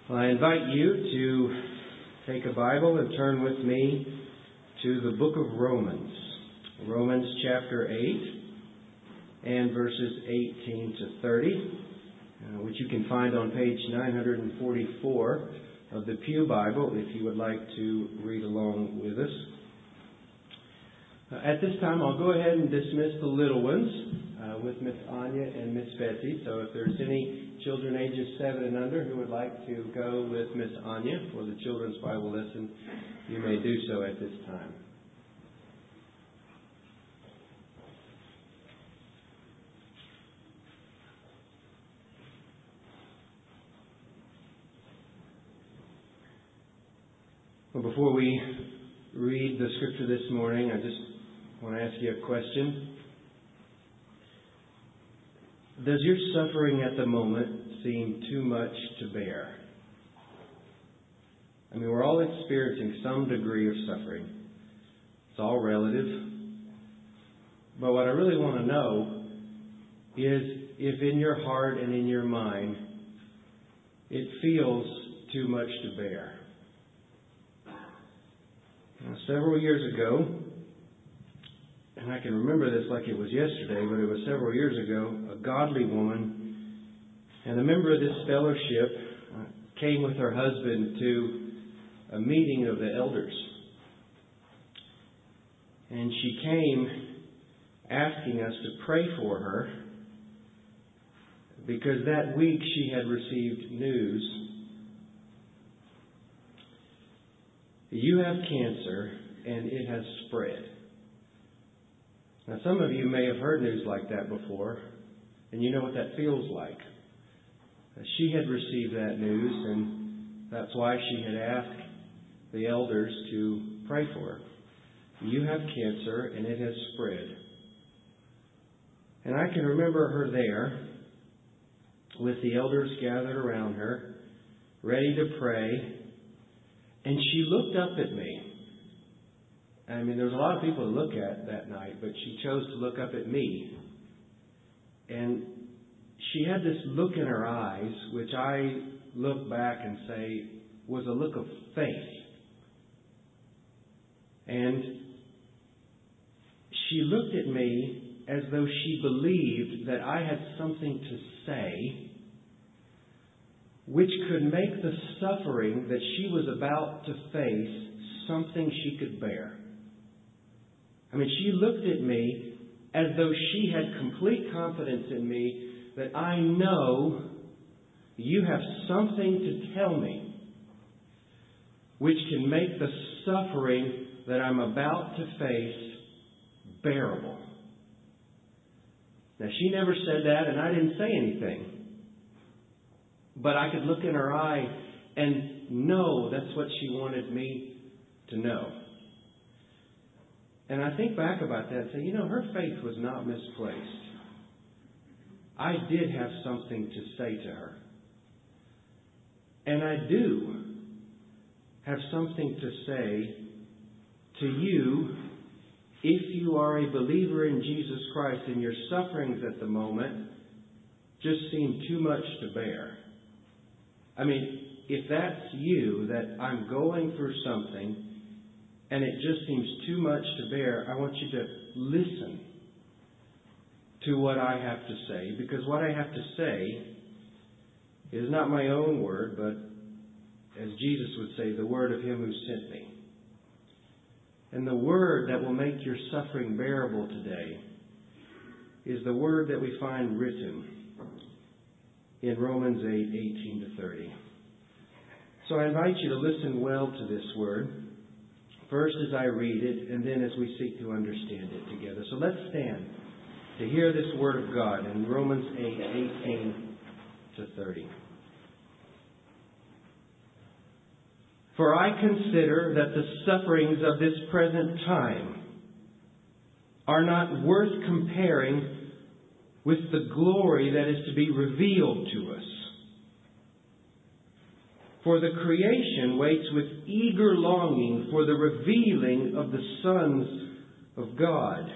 Well, I invite you to take a Bible and turn with me to the book of Romans. Romans chapter 8 and verses 18 to 30, which you can find on page 944 of the Pew Bible if you would like to read along with us. At this time, I'll go ahead and dismiss the little ones with Miss Anya and Miss Betsy. So if there's any children ages 7 and under who would like to go with Miss Anya for the children's Bible lesson, you may do so at this time. Well, before we read the scripture this morning, I just want to ask you a question. Does your suffering at the moment seem too much to bear? I mean, we're all experiencing some degree of suffering. It's all relative. But what I really want to know is if in your heart and in your mind it feels too much to bear. Now, several years ago, and I can remember this like it was yesterday, but it was several years ago, a godly woman and a member of this fellowship came with her husband to a meeting of the elders. And she came asking us to pray for her because that week she had received news. You have cancer and it has spread. Now, some of you may have heard news like that before, and you know what that feels like. She had received that news, and that's why she had asked the elders to pray for her. You have cancer, and it has spread. And I can remember her there, with the elders gathered around her, ready to pray, and she looked up at me. I mean, there was a lot of people to look at that night, but she chose to look up at me. And she had this look in her eyes, which I look back and say was a look of faith. And she looked at me as though she believed that I had something to say which could make the suffering that she was about to face something she could bear. I mean, she looked at me as though she had complete confidence in me that I know you have something to tell me which can make the suffering that I'm about to face bearable. Now, she never said that, and I didn't say anything. But I could look in her eye and know that's what she wanted me to know. And I think back about that and say, her faith was not misplaced. I did have something to say to her. And I do have something to say to you if you are a believer in Jesus Christ and your sufferings at the moment just seem too much to bear. I mean, if that's you, that I'm going through something and it just seems too much to bear, I want you to listen to what I have to say. Because what I have to say is not my own word, but, as Jesus would say, the word of Him who sent me. And the word that will make your suffering bearable today is the word that we find written in Romans 8, 18 to 30. So I invite you to listen well to this word. First as I read it, and then as we seek to understand it together. So let's stand to hear this word of God in Romans 8, 18 to 30. For I consider that the sufferings of this present time are not worth comparing with the glory that is to be revealed to us. For the creation waits with eager longing for the revealing of the sons of God.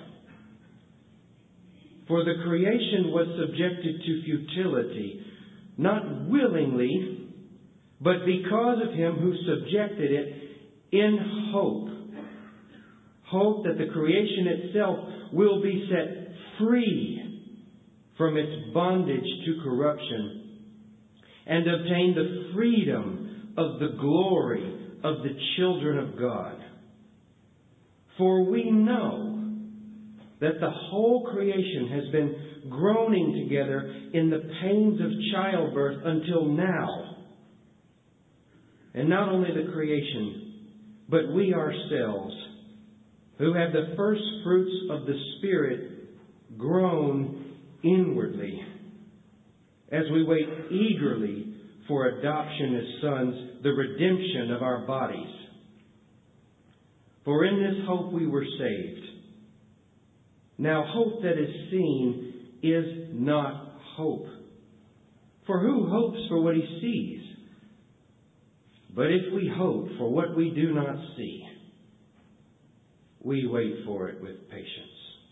For the creation was subjected to futility, not willingly, but because of Him who subjected it in hope. Hope that the creation itself will be set free from its bondage to corruption and obtain the freedom of the glory of the children of God. For we know that the whole creation has been groaning together in the pains of childbirth until now. And not only the creation, but we ourselves, who have the first fruits of the Spirit, groan inwardly as we wait eagerly for adoption as sons, the redemption of our bodies. For in this hope we were saved. Now hope that is seen is not hope. For who hopes for what he sees? But if we hope for what we do not see, we wait for it with patience.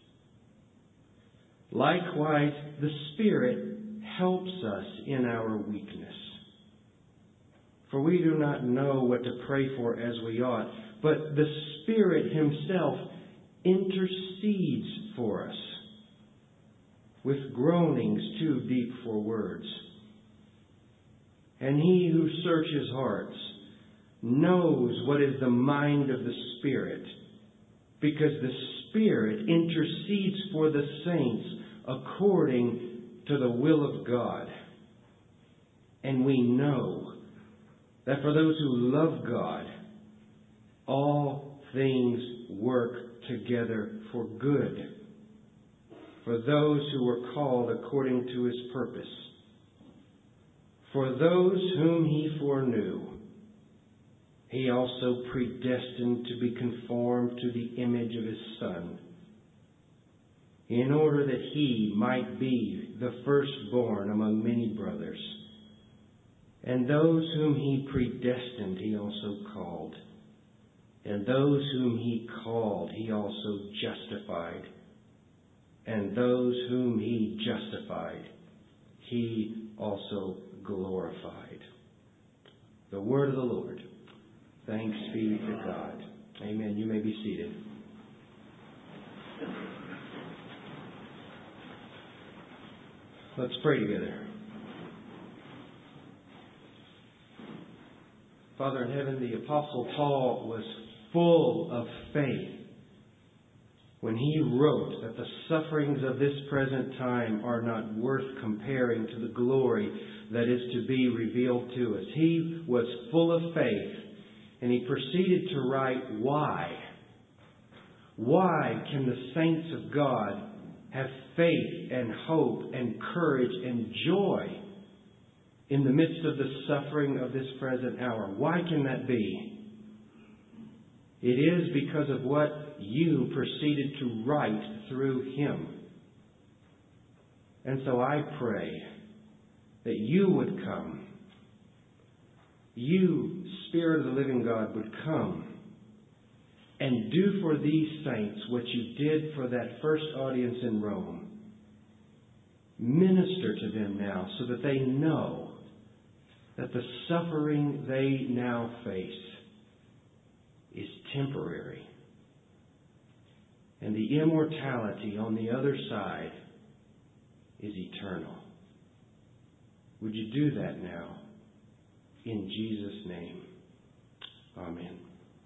Likewise, the Spirit helps us in our weakness. For we do not know what to pray for as we ought, but the Spirit Himself intercedes for us with groanings too deep for words. And He who searches hearts knows what is the mind of the Spirit, because the Spirit intercedes for the saints according to the will of God. And we know that for those who love God, all things work together for good, for those who are called according to His purpose. For those whom He foreknew, He also predestined to be conformed to the image of His Son, in order that He might be the firstborn among many brothers. And those whom He predestined, He also called. And those whom He called, He also justified. And those whom He justified, He also glorified. The word of the Lord. Thanks be to God. Amen. You may be seated. Let's pray together. Father in heaven, the Apostle Paul was full of faith when he wrote that the sufferings of this present time are not worth comparing to the glory that is to be revealed to us. He was full of faith, and he proceeded to write, why? Why can the saints of God have faith and hope and courage and joy in the midst of the suffering of this present hour? Why can that be? It is because of what you proceeded to write through Him. And so I pray that you would come. You, Spirit of the living God, would come and do for these saints what you did for that first audience in Rome. Minister to them now so that they know that the suffering they now face is temporary, and the immortality on the other side is eternal. Would you do that now? In Jesus' name. Amen.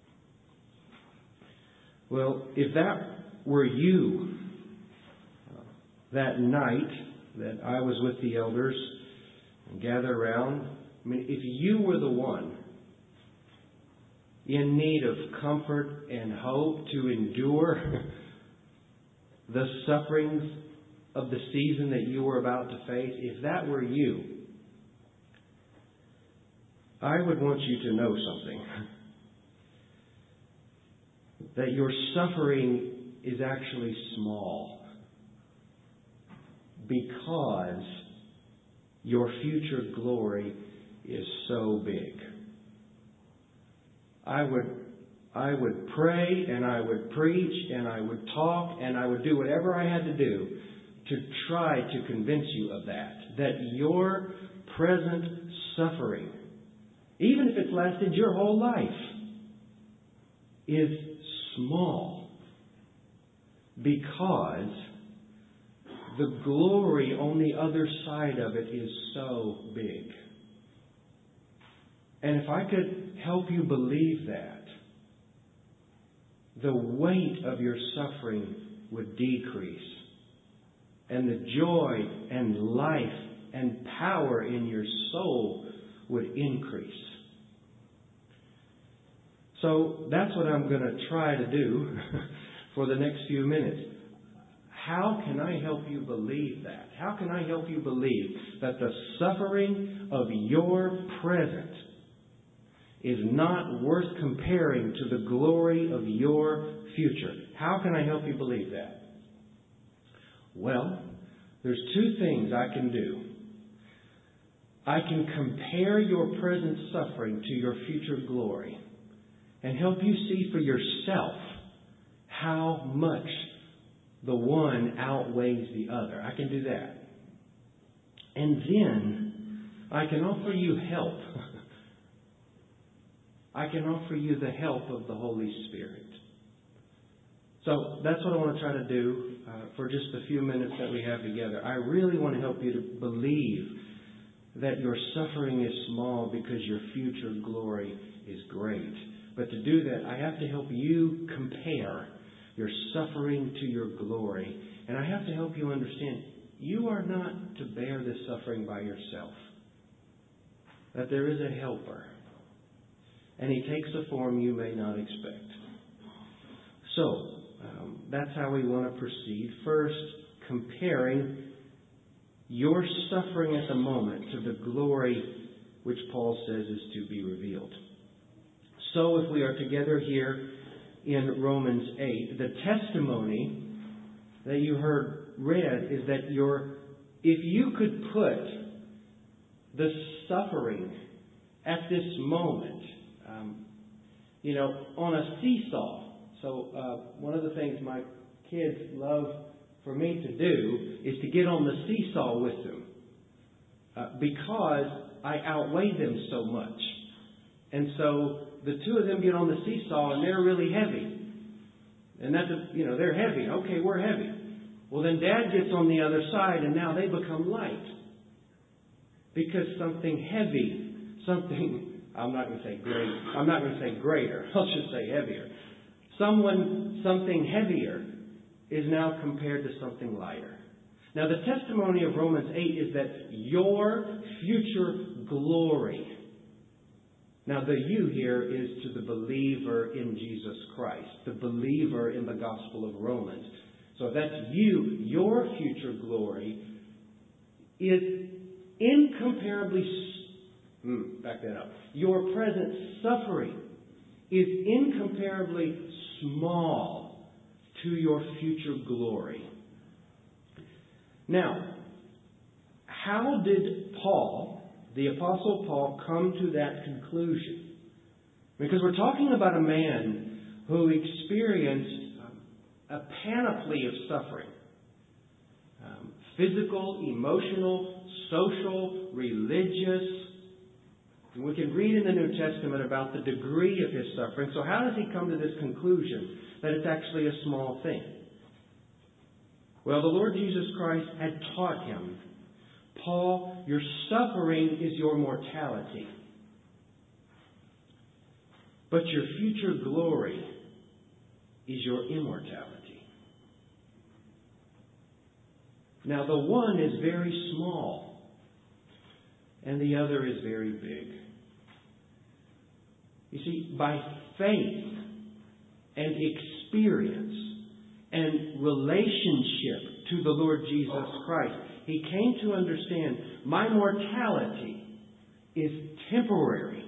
Well, if that were you that night that I was with the elders and gathered around, I mean, if you were the one in need of comfort and hope to endure the sufferings of the season that you were about to face, if that were you, I would want you to know something. That your suffering is actually small because your future glory is so big. I would pray and I would preach and I would talk and I would do whatever I had to do to try to convince you of that your present suffering that's lasted your whole life, is small because the glory on the other side of it is so big. And if I could help you believe that, the weight of your suffering would decrease, and the joy and life and power in your soul would increase. So that's what I'm going to try to do for the next few minutes. How can I help you believe that? How can I help you believe that the suffering of your present is not worth comparing to the glory of your future? How can I help you believe that? Well, there's two things I can do. I can compare your present suffering to your future glory and help you see for yourself how much the one outweighs the other. I can do that. And then I can offer you help. I can offer you the help of the Holy Spirit. So that's what I want to try to do for just the few minutes that we have together. I really want to help you to believe that your suffering is small because your future glory is great. But to do that, I have to help you compare your suffering to your glory. And I have to help you understand you are not to bear this suffering by yourself. That there is a helper. And He takes a form you may not expect. So, that's how we want to proceed. First, comparing your suffering at the moment to the glory which Paul says is to be revealed. So if we are together here in Romans 8, the testimony that you heard read is that if you could put the suffering at this moment, on a seesaw. So one of the things my kids love for me to do is to get on the seesaw with them because I outweigh them so much. And so the two of them get on the seesaw and they're really heavy. And that's, they're heavy. Okay, we're heavy. Well, then Dad gets on the other side and now they become light. Because something heavy, I'm not going to say great, I'm not going to say greater, I'll just say heavier. Something heavier is now compared to something lighter. Now, the testimony of Romans 8 is that your future glory. Now, the you here is to the believer in Jesus Christ, the believer in the Gospel of Romans. So if that's you, your future glory is incomparably, back that up. Your present suffering is incomparably small to your future glory. Now, how did Paul, the Apostle Paul, come to that conclusion? Because we're talking about a man who experienced a panoply of suffering. Physical, emotional, social, religious. And we can read in the New Testament about the degree of his suffering. So how does he come to this conclusion that it's actually a small thing? Well, the Lord Jesus Christ had taught him, Paul, your suffering is your mortality. But your future glory is your immortality. Now, the one is very small, and the other is very big. You see, by faith and experience and relationship to the Lord Jesus Christ, he came to understand my mortality is temporary.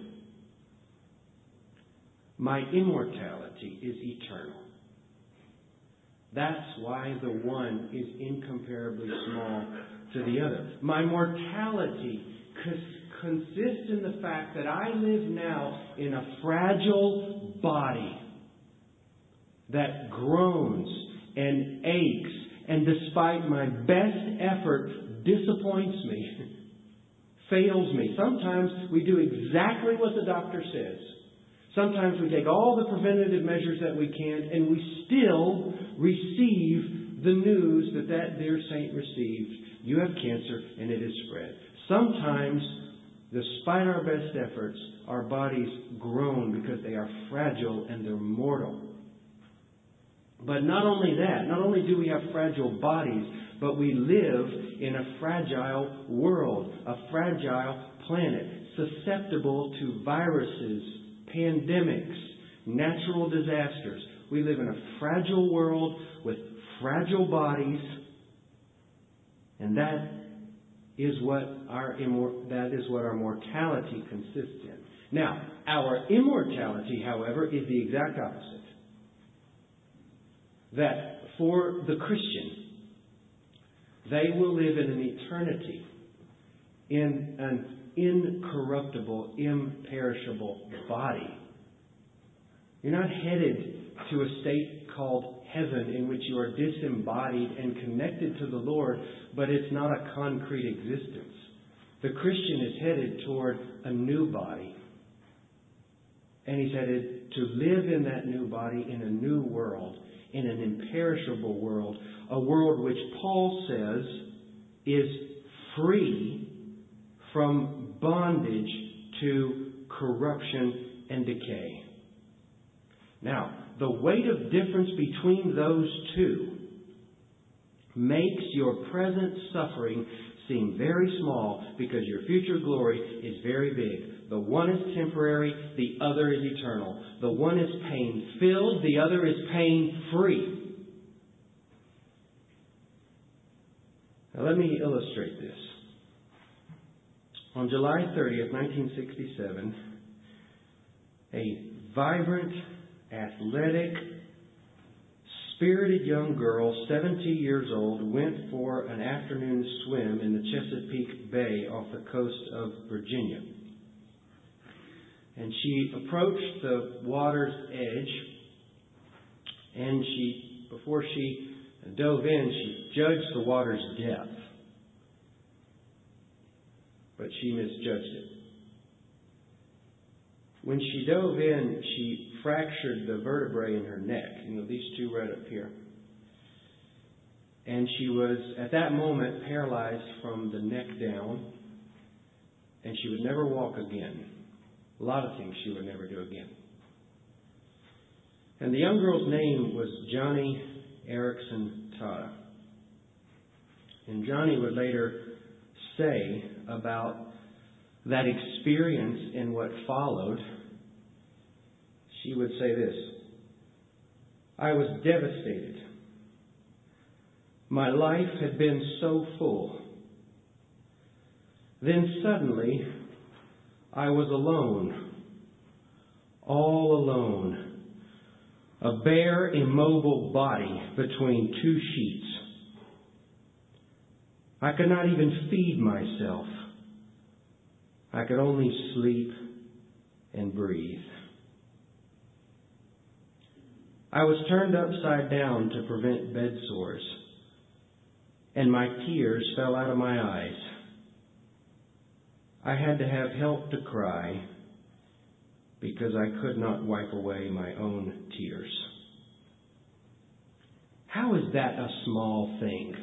My immortality is eternal. That's why the one is incomparably small to the other. My mortality consists in the fact that I live now in a fragile body that groans and aches and despite my best effort disappoints me, fails me. Sometimes we do exactly what the doctor says. Sometimes we take all the preventative measures that we can, and we still receive the news that dear saint received. You have cancer, and it has spread. Sometimes, despite our best efforts, our bodies groan because they are fragile and they're mortal. But not only that, not only do we have fragile bodies, but we live in a fragile world, a fragile planet, susceptible to viruses, pandemics, natural disasters. We live in a fragile world with fragile bodies, and that is what our mortality consists in. Now, our immortality, however, is the exact opposite. That for the Christian, they will live in an eternity in an incorruptible, imperishable body. You're not headed to a state called heaven in which you are disembodied and connected to the Lord, but it's not a concrete existence. The Christian is headed toward a new body. And he's headed to live in that new body in a new world, in an imperishable world, a world which Paul says is free from bondage to corruption and decay. Now, the weight of difference between those two makes your present suffering seem very small because your future glory is very big. The one is temporary, the other is eternal. The one is pain-filled, the other is pain-free. Now let me illustrate this. On July 30th, 1967, a vibrant, athletic, spirited young girl, 17 years old, went for an afternoon swim in the Chesapeake Bay off the coast of Virginia. And she approached the water's edge, and before she dove in, she judged the water's depth. But she misjudged it. When she dove in, she fractured the vertebrae in her neck. These two right up here. And she was, at that moment, paralyzed from the neck down. And she would never walk again. A lot of things she would never do again. And the young girl's name was Joni Eareckson Tada. And Joni would later say about that experience and what followed, she would say this: I was devastated. My life had been so full. Then suddenly, I was alone. All alone. A bare, immobile body between two sheets. I could not even feed myself. I could only sleep and breathe. I was turned upside down to prevent bed sores, and my tears fell out of my eyes. I had to have help to cry because I could not wipe away my own tears. How is that a small thing?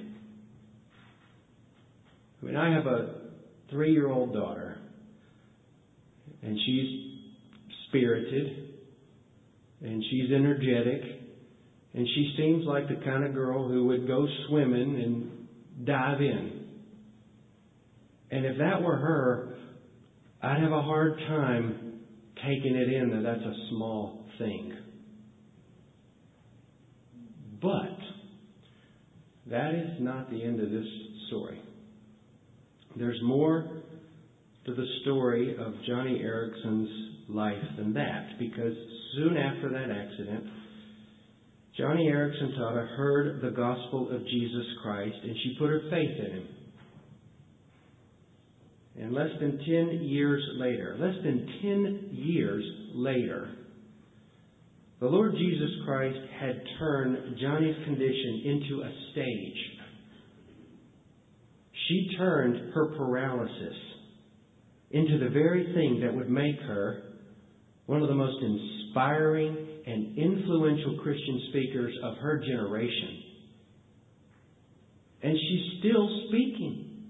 I have a 3-year-old daughter, and she's spirited, and she's energetic, and she seems like the kind of girl who would go swimming and dive in. And if that were her, I'd have a hard time taking it in that that's a small thing. But that is not the end of this story. There's more to the story of Joni Eareckson's life than that, because soon after that accident, Joni Eareckson Tada heard the gospel of Jesus Christ, and she put her faith in Him. And less than 10 years later, the Lord Jesus Christ had turned Joni's condition into a stage. She turned her paralysis into the very thing that would make her one of the most inspiring and influential Christian speakers of her generation. And she's still speaking.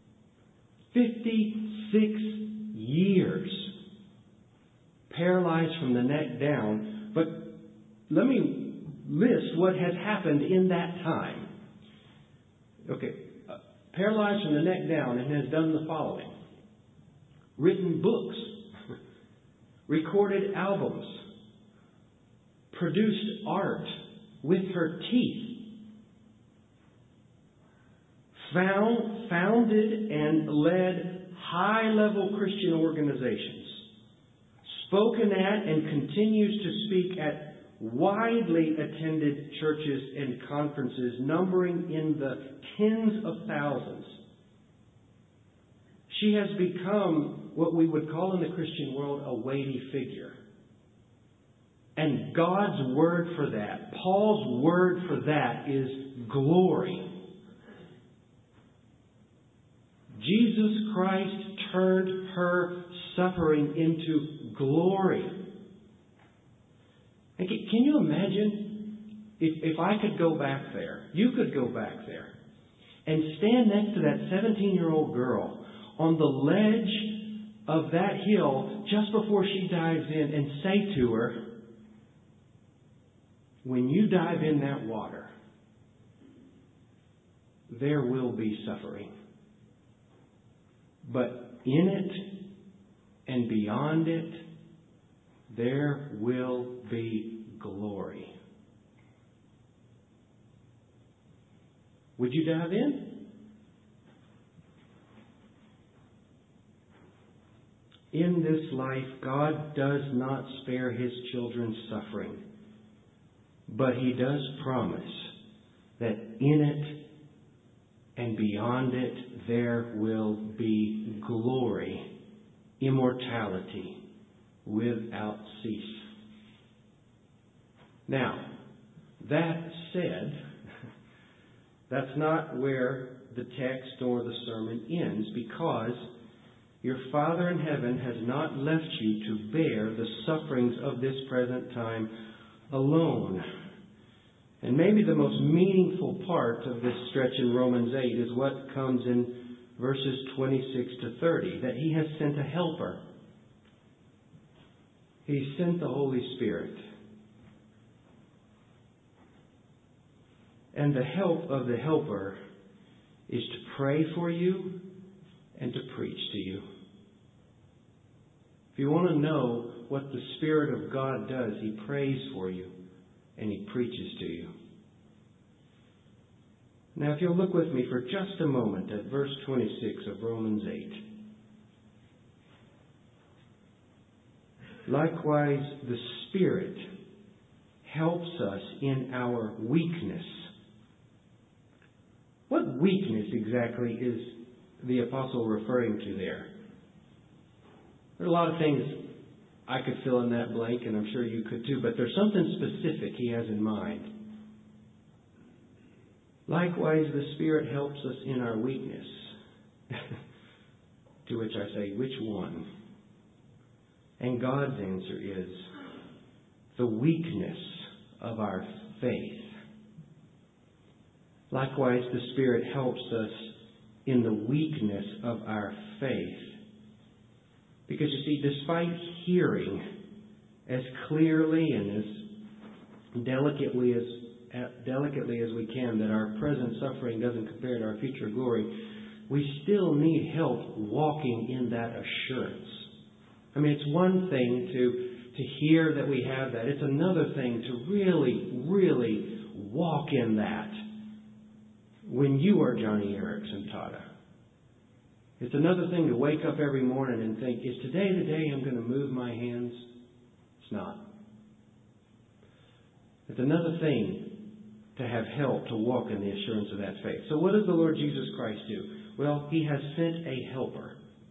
56 years. Paralyzed from the neck down. But let me list what has happened in that time. Okay. Paralyzed from the neck down, and has done the following. Written books. Recorded albums. Produced art with her teeth. Founded and led high-level Christian organizations. Spoken at and continues to speak at widely attended churches and conferences numbering in the tens of thousands. She has become what we would call in the Christian world a weighty figure. And God's word for that, Paul's word for that is glory. Jesus Christ turned her suffering into glory. And can you imagine if I could go back there, you could go back there, and stand next to that 17-year-old girl on the ledge of that hill just before she dives in and say to her, when you dive in that water, there will be suffering. But in it and beyond it, there will be glory. Would you dive in? In this life, God does not spare His children's suffering, but He does promise that in it and beyond it, there will be glory, immortality, without cease. Now, that said, that's not where the text or the sermon ends, because your Father in heaven has not left you to bear the sufferings of this present time alone. And maybe the most meaningful part of this stretch in Romans 8 is what comes in verses 26 to 30, that He has sent a helper. He sent the Holy Spirit. And the help of the helper is to pray for you and to preach to you. If you want to know what the Spirit of God does, He prays for you and He preaches to you. Now, if you'll look with me for just a moment at verse 26 of Romans 8. Likewise, the Spirit helps us in our weakness. What weakness exactly is the apostle referring to there? There are a lot of things I could fill in that blank, and I'm sure you could too, but there's something specific he has in mind. Likewise, the Spirit helps us in our weakness. To which I say, which one? And God's answer is the weakness of our faith. Likewise, the Spirit helps us in the weakness of our faith. Because you see, despite hearing as clearly and as delicately as we can that our present suffering doesn't compare to our future glory, we still need help walking in that assurance. I mean, it's one thing to hear that we have that. It's another thing to really, really walk in that when you are Johnny Erickson Tada. It's another thing to wake up every morning and think, is today the day I'm going to move my hands? It's not. It's another thing to have help to walk in the assurance of that faith. So what does the Lord Jesus Christ do? Well, He has sent a helper.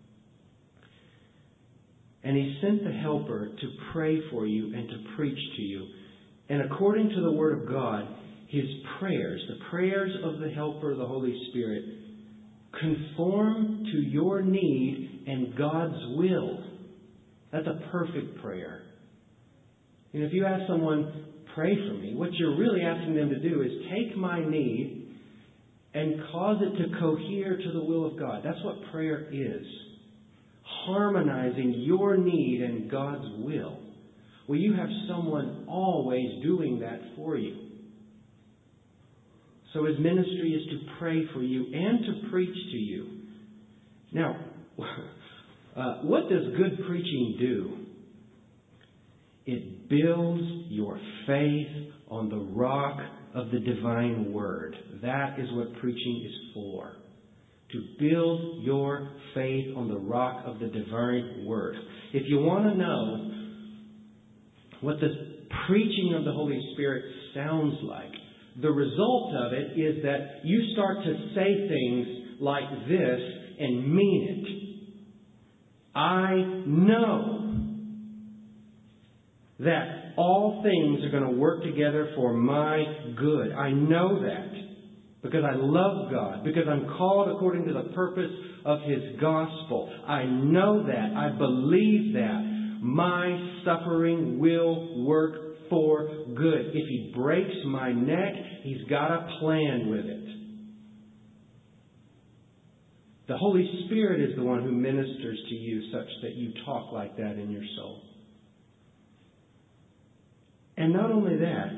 And He sent the helper to pray for you and to preach to you. And according to the Word of God, His prayers, the prayers of the helper, the Holy Spirit, conform to your need and God's will. That's a perfect prayer. And if you ask someone, pray for me, what you're really asking them to do is take my need and cause it to cohere to the will of God. That's what prayer is. Harmonizing your need and God's will. Well, you have someone always doing that for you. So His ministry is to pray for you and to preach to you. Now, what does good preaching do? It builds your faith on the rock of the divine Word. That is what preaching is for. To build your faith on the rock of the divine Word. If you want to know what the preaching of the Holy Spirit sounds like, the result of it is that you start to say things like this and mean it. I know that all things are going to work together for my good. I know that because I love God, because I'm called according to the purpose of His gospel. I know that. I believe that. My suffering will work for good. If He breaks my neck, He's got a plan with it. The Holy Spirit is the one who ministers to you such that you talk like that in your soul. And not only that,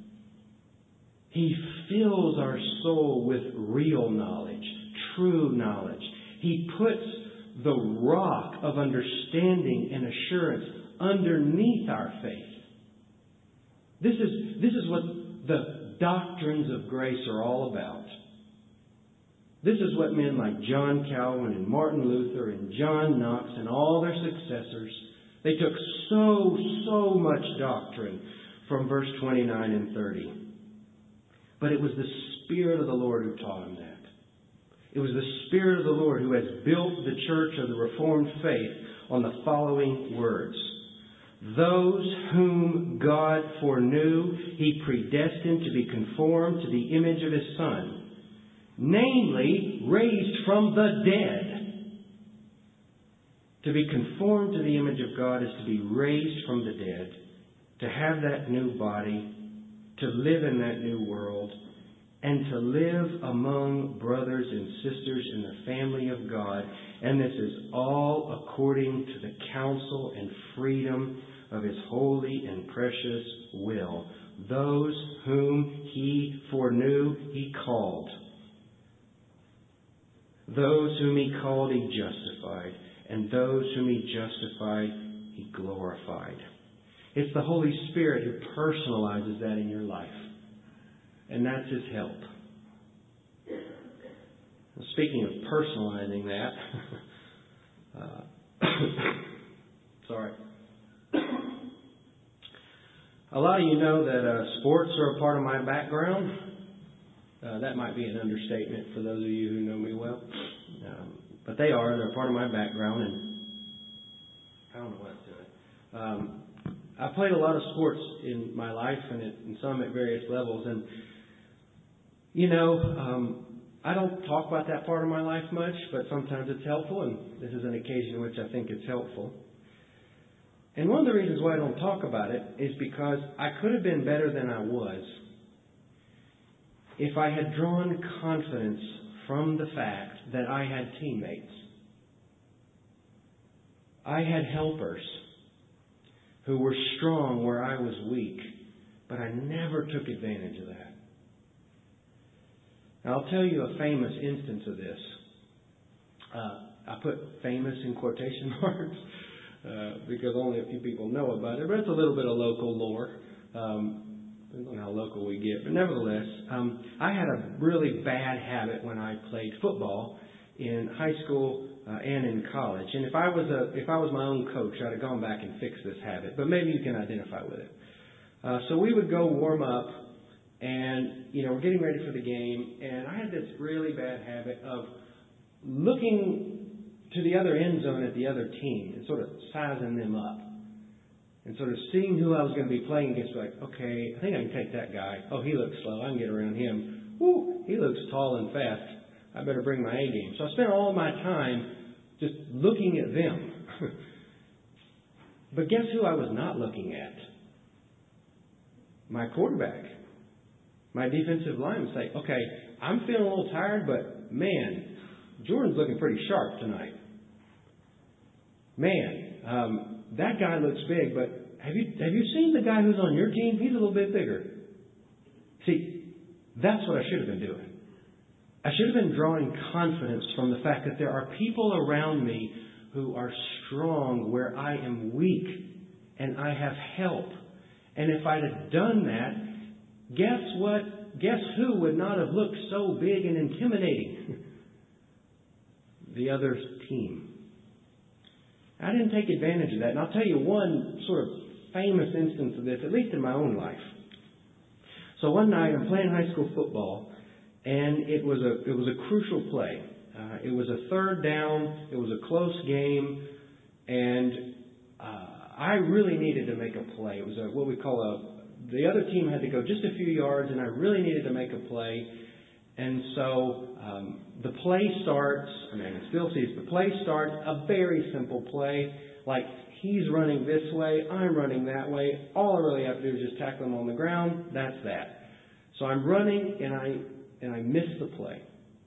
He fills our soul with real knowledge, true knowledge. He puts the rock of understanding and assurance underneath our faith. This is what the doctrines of grace are all about. This is what men like John Calvin and Martin Luther and John Knox and all their successors, they took so much doctrine from verse 29 and 30. But it was the Spirit of the Lord who taught them that. It was the Spirit of the Lord who has built the church of the Reformed faith on the following words. Those whom God foreknew, He predestined to be conformed to the image of His Son, namely, raised from the dead. To be conformed to the image of God is to be raised from the dead, to have that new body, to live in that new world, and to live among brothers and sisters in the family of God. And this is all according to the counsel and freedom of His holy and precious will. Those whom He foreknew, He called. Those whom He called, He justified. And those whom He justified, He glorified. It's the Holy Spirit who personalizes that in your life. And that's His help. Speaking of personalizing that, sorry. A lot of you know that sports are a part of my background. That might be an understatement for those of you who know me well. But they are. They're part of my background. And I don't know what to do. I've played a lot of sports in my life and some at various levels. And, I don't talk about that part of my life much, but sometimes it's helpful. And this is an occasion in which I think it's helpful. And one of the reasons why I don't talk about it is because I could have been better than I was if I had drawn confidence from the fact that I had teammates. I had helpers who were strong where I was weak, but I never took advantage of that. Now, I'll tell you a famous instance of this. I put famous in quotation marks because only a few people know about it, but it's a little bit of local lore. Depends on how local we get. But nevertheless, I had a really bad habit when I played football in high school and in college. And if I was my own coach, I'd have gone back and fixed this habit. But maybe you can identify with it. So we would go warm up, and we're getting ready for the game. And I had this really bad habit of looking to the other end zone at the other team and sort of sizing them up. And sort of seeing who I was going to be playing against, like, okay, I think I can take that guy. Oh, he looks slow. I can get around him. Woo, he looks tall and fast. I better bring my A game. So I spent all my time just looking at them. But guess who I was not looking at? My quarterback. My defensive line would say, okay, I'm feeling a little tired, but man, Jordan's looking pretty sharp tonight. Man, that guy looks big, but have you seen the guy who's on your team? He's a little bit bigger. See, that's what I should have been doing. I should have been drawing confidence from the fact that there are people around me who are strong where I am weak, and I have help. And if I'd have done that, guess what? Guess who would not have looked so big and intimidating? The other team. I didn't take advantage of that. And I'll tell you one sort of famous instance of this, at least in my own life. So one night I'm playing high school football, and it was a crucial play. It was a third down. It was a close game, and I really needed to make a play. It was what we call the other team had to go just a few yards, and I really needed to make a play. And so the play starts, still sees the play starts, a very simple play, like he's running this way, I'm running that way. All I really have to do is just tackle him on the ground. That's that. So I'm running, and I miss the play.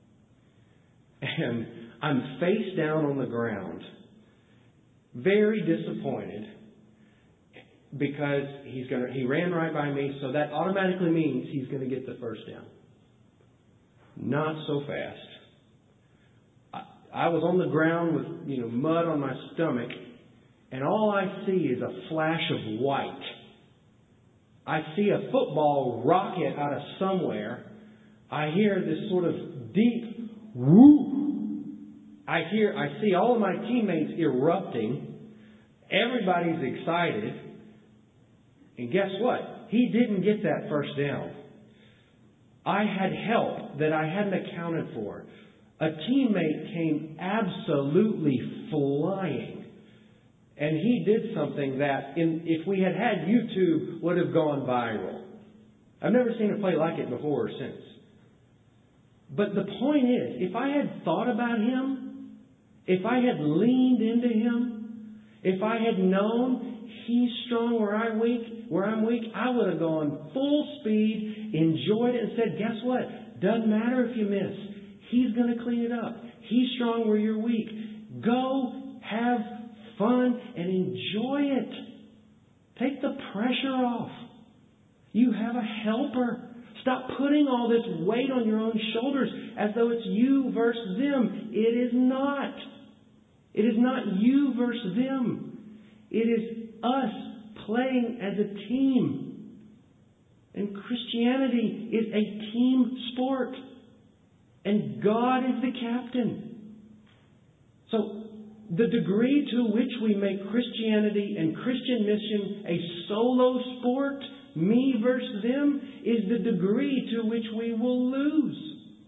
And I'm face down on the ground, very disappointed, because he ran right by me, so that automatically means he's going to get the first down. Not so fast. I was on the ground with mud on my stomach, and all I see is a flash of white. I see a football rocket out of somewhere. I hear this sort of deep whoop. I see all of my teammates erupting. Everybody's excited. And guess what? He didn't get that first down. I had help that I hadn't accounted for. A teammate came absolutely flying. And he did something that, if we had had YouTube, would have gone viral. I've never seen a play like it before or since. But the point is, if I had thought about him, if I had leaned into him, if I had known he's strong where I'm weak, I would have gone full speed, enjoyed it, and said, guess what? Doesn't matter if you miss. He's going to clean it up. He's strong where you're weak. Go have fun and enjoy it. Take the pressure off. You have a helper. Stop putting all this weight on your own shoulders as though it's you versus them. It is not. It is not you versus them. It is us playing as a team. And Christianity is a team sport. And God is the captain. So the degree to which we make Christianity and Christian mission a solo sport, me versus them, is the degree to which we will lose.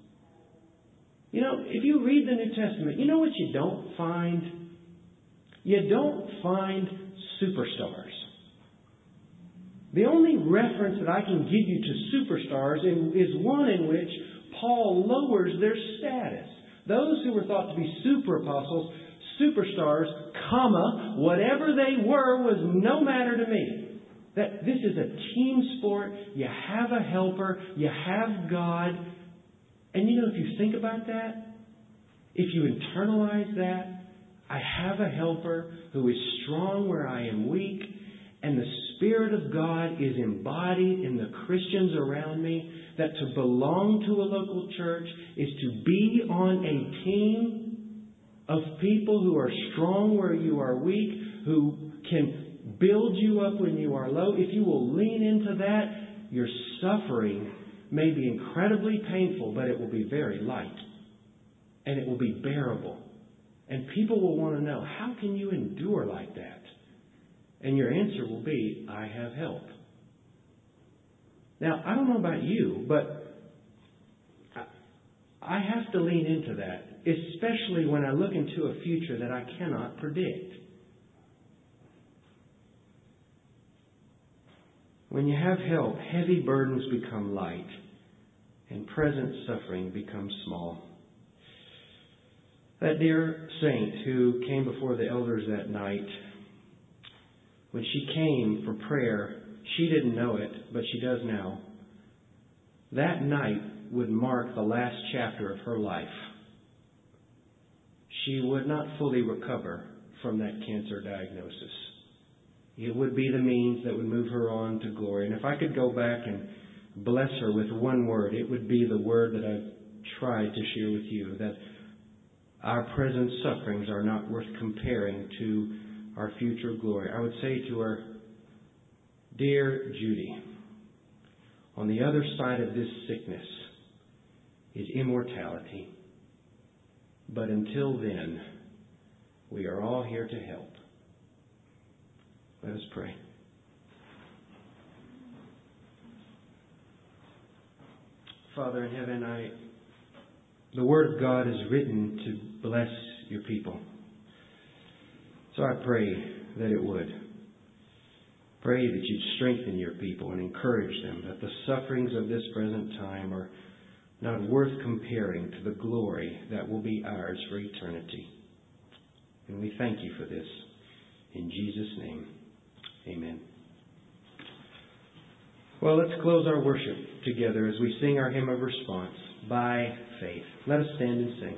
If you read the New Testament, you know what you don't find? You don't find superstars. The only reference that I can give you to superstars is one in which Paul lowers their status. Those who were thought to be super apostles, superstars, whatever they were was no matter to me. That this is a team sport. You have a helper. You have God. And if you think about that, if you internalize that, I have a helper who is strong where I am weak, and the Spirit of God is embodied in the Christians around me, that to belong to a local church is to be on a team of people who are strong where you are weak, who can build you up when you are low. If you will lean into that, your suffering may be incredibly painful, but it will be very light. And it will be bearable. And people will want to know, how can you endure like that? And your answer will be, I have help. Now, I don't know about you, but I have to lean into that, especially when I look into a future that I cannot predict. When you have help, heavy burdens become light, and present suffering becomes small. That dear saint who came before the elders that night, when she came for prayer, she didn't know it, but she does now. That night would mark the last chapter of her life. She would not fully recover from that cancer diagnosis. It would be the means that would move her on to glory. And if I could go back and bless her with one word, it would be the word that I've tried to share with you, that our present sufferings are not worth comparing to our future glory. I would say to her, dear Judy, on the other side of this sickness is immortality. But until then, we are all here to help. Let us pray. Father in heaven, the Word of God is written to bless your people. So I pray that it would. Pray that you'd strengthen your people and encourage them, that the sufferings of this present time are not worth comparing to the glory that will be ours for eternity. And we thank you for this. In Jesus' name, amen. Well, let's close our worship together as we sing our hymn of response, By Faith. Let us stand and sing.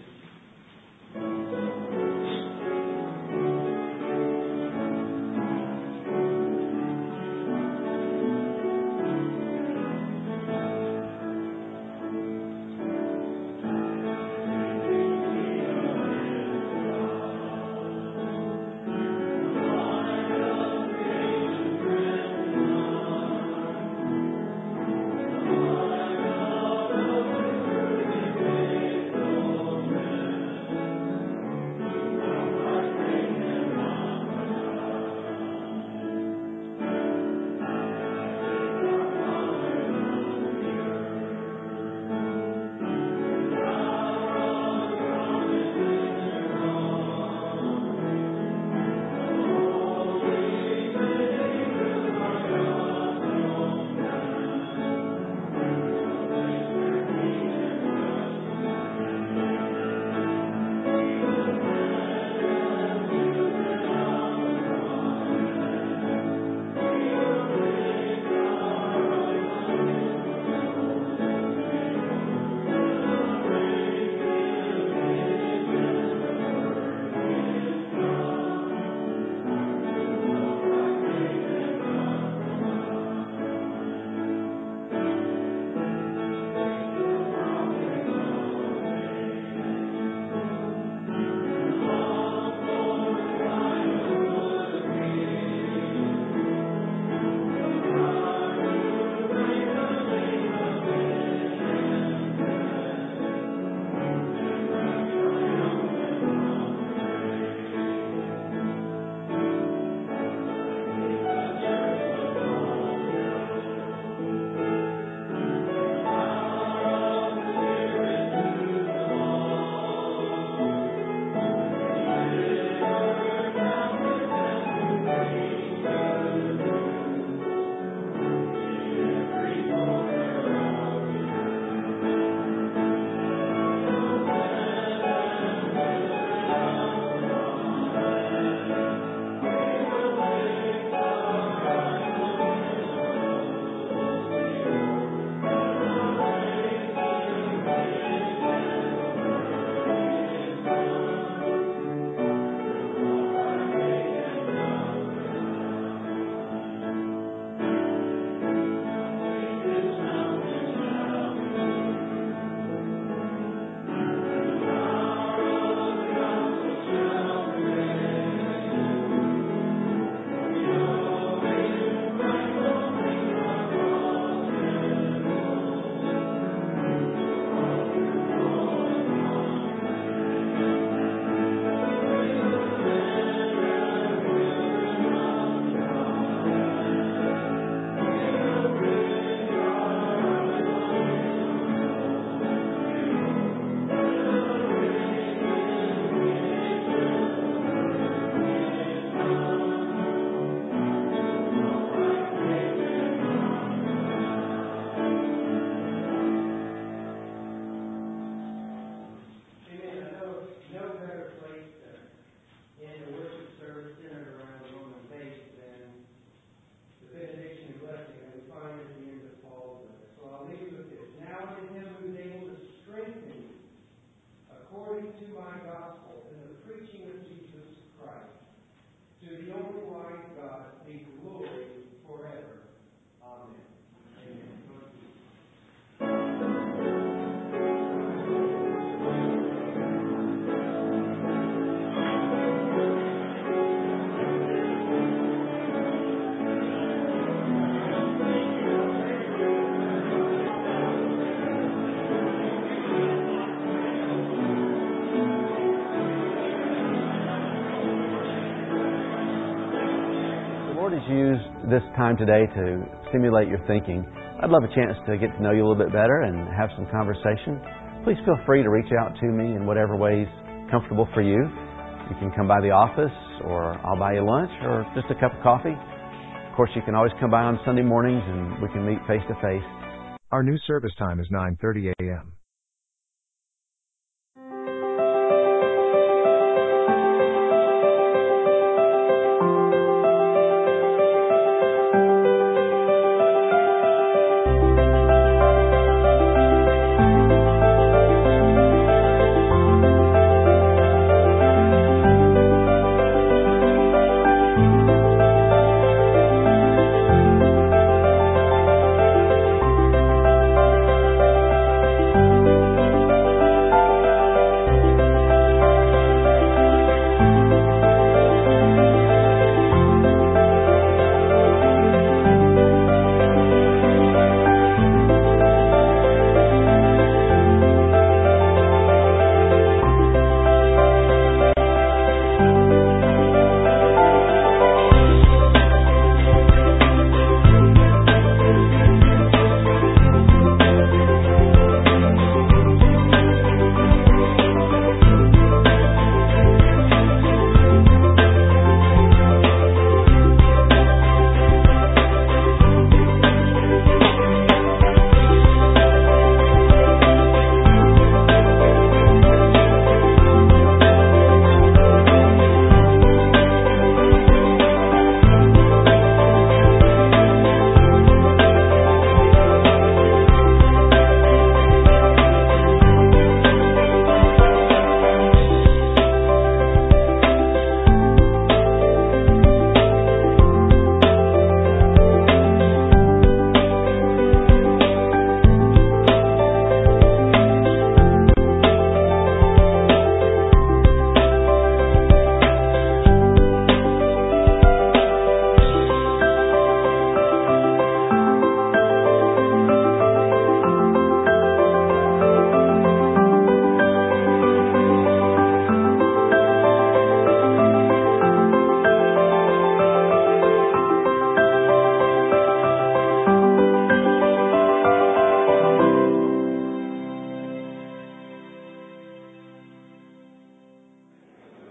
use this time today to stimulate your thinking, I'd love a chance to get to know you a little bit better and have some conversation. Please feel free to reach out to me in whatever ways comfortable for you. You can come by the office, or I'll buy you lunch, or just a cup of coffee. Of course, you can always come by on Sunday mornings and we can meet face to face. Our new service time is 9:30 a.m.